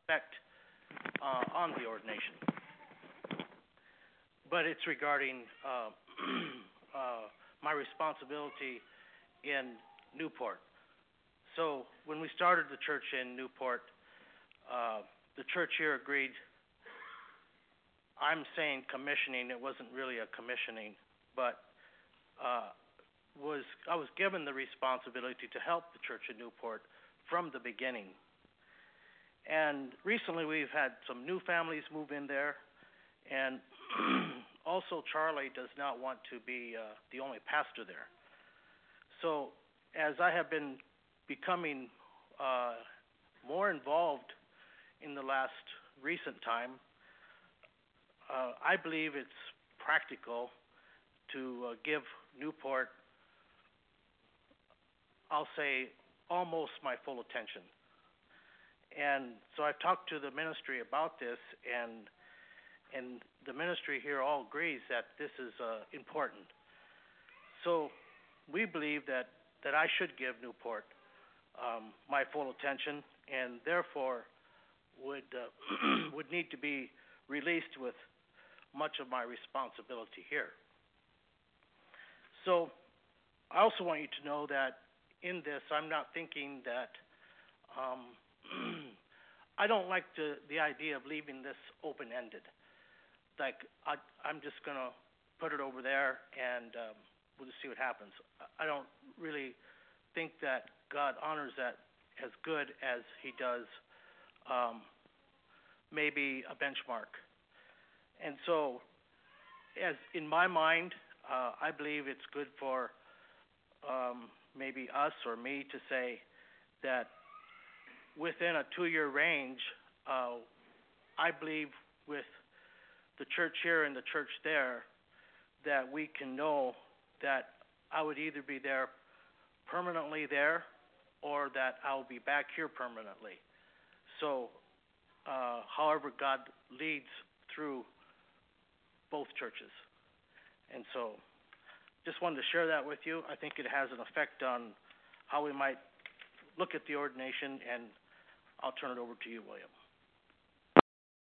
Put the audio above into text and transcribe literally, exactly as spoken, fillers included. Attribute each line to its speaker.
Speaker 1: effect uh, on the ordination. But it's regarding uh, uh, my responsibility in Newport. So when we started the church in Newport, uh, the church here agreed. I'm saying commissioning. It wasn't really a commissioning, but uh, was I was given the responsibility to help the church in Newport from the beginning. And recently we've had some new families move in there, and also Charlie does not want to be uh, the only pastor there. So as I have been becoming uh, more involved in the last recent time, uh, I believe it's practical to uh, give Newport, I'll say, almost my full attention. And so I've talked to the ministry about this, and and the ministry here all agrees that this is uh, important. So we believe that, that I should give Newport um, my full attention, and therefore would uh, would need to be released with much of my responsibility here. So I also want you to know that in this, I'm not thinking that um, I don't like the, the idea of leaving this open-ended. Like, I, I'm just going to put it over there and um, we'll just see what happens. I don't really think that God honors that as good as he does um, maybe a benchmark. And so, as in my mind, uh, I believe it's good for um, maybe us or me to say that within a two-year range, uh, I believe with the church here and the church there, that we can know that I would either be there permanently there or that I'll be back here permanently. So, uh, however God leads through both churches. And so, just wanted to share that with you. I think it has an effect on how we might look at the ordination, and I'll turn it over to you, William.